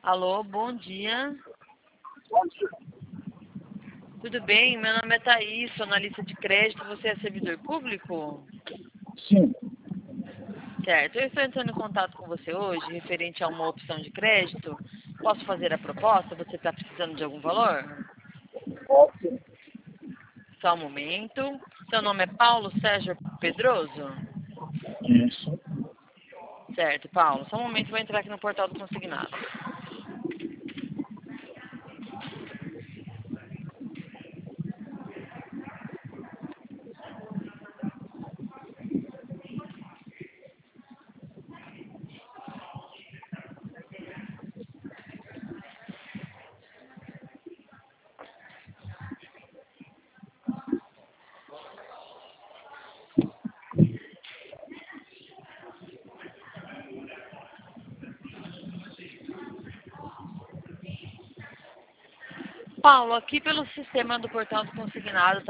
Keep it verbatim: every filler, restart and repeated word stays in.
Alô, bom dia. Bom dia. Tudo bem? Meu nome é Thaís, sou analista de crédito. Você é servidor público? Sim, Certo. Eu estou entrando em contato com você hoje, referente a uma opção de crédito. Posso fazer a proposta? Você está precisando de algum valor? pode ser. Só um momento. Seu nome é Paulo Sérgio Pedroso? Isso. Certo, Paulo. Só um momento, vou entrar aqui no portal do consignado. Paulo, aqui pelo sistema do portal do consignado,